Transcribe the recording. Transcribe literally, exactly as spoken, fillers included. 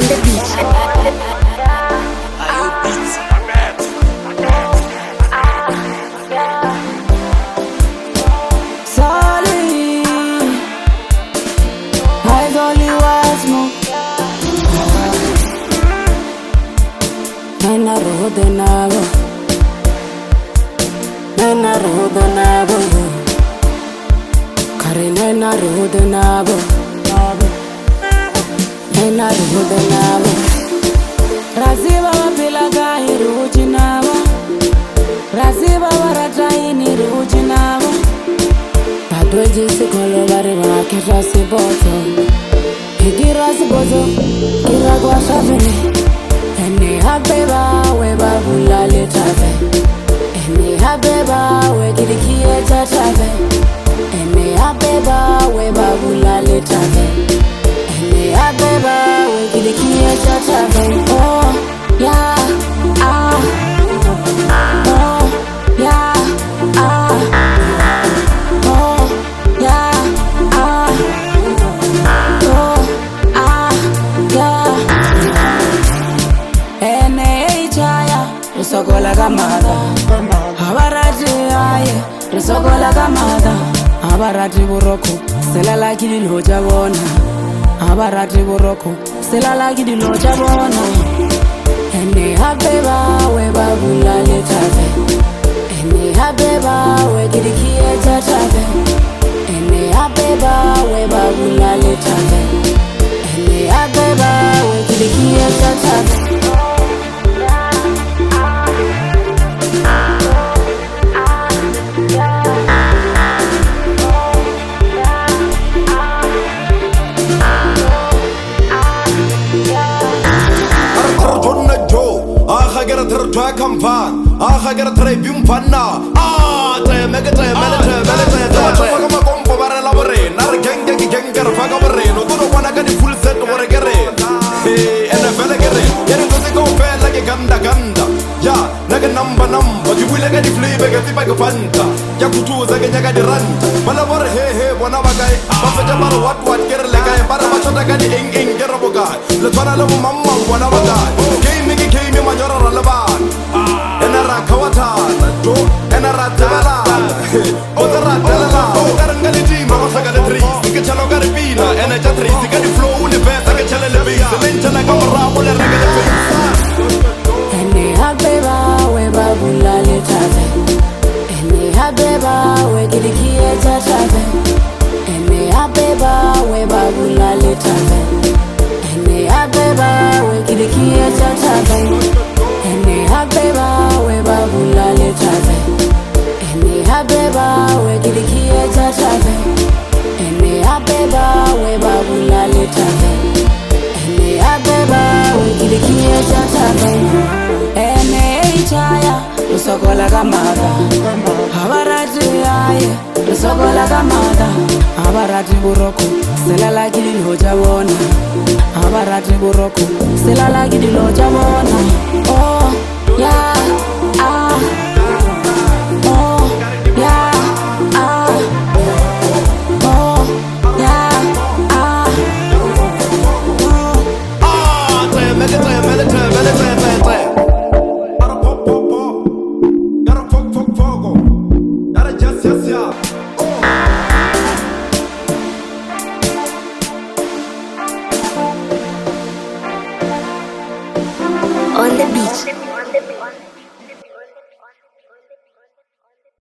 the beat. Sorry, eyes only was more. Nena roho nabo, nena roho nabo, kare nena roho nabo, nena roho nabo. Raziba wapila gahi ruji nabo, raziba warataini ruji nabo. Badweji sikolo bari wakesha siboto, higira siboto, kira kwa shavini. Ene habeba we babula le tave, ene habeba we kirikie tave, ene habeba we babula le tave, ene habeba we kirikie tave. Oh yeah ah, oh yeah ah, oh yeah ah, oh ah yeah. Ene chaya, risogola gamada. Abarati aye, risogola gamada. Abarati buroko, selala kidi loja bona. Abarati buroko, selala kidi loja bona. Ene habeba we babula le tave. Ene habeba we kidi kie tave. Ene habeba we babula le tave. Ene habeba we kidi kie tave. Get a try campan, ah, get a tray bim panna, ah, make a tray, melate, melate, I'm a compo barrelabore, not a gang, gang, gang, get a fagabare, no good one, I got the full set or a gerre. Hey, and a fella gerre, get it to go fair like a ganda ganda. Yeah, like a number number, you will get the flavor, get the bag of panta. Yakutu is like a yaga the run. Malabar, hey, hey, one of a guy, but what, what, get a leg, but I'm not a guy, ing, ing, get a guy. Let's run a little mama, one of a guy. Game, make it came in my yard. Enara kawatan, jo enara dalan, odara dalan. Karangali team, mama saga the trees. Ika chalo karibina, ena chatri. Ika di flow universe, ika chale le beat. Selencha na kamera, ole rega le face. Ene habeba we babula le tave. Ene habeba we kirikie tave. Ene habeba we babula le tave. Ene habeba we kirikie tave. Ene habeba we babula le tave. Ene habeba we kirikie tave. Ene habeba we babula le tave. Ene habeba we kirikie tave. Ene chaya usogola gamada. Abarati aye usogola gamada. Abarati buroko selala kidi loja bona. Abarati buroko selala kidi loja bona. Oh yeah ah, oh yeah ah, oh yeah ah, Ah, tray, make it tray, melate, melate, melate. Gotta pop, pop, pop. Gotta fuck, fuck, fuck. Gotta just, just, yeah. On the beat.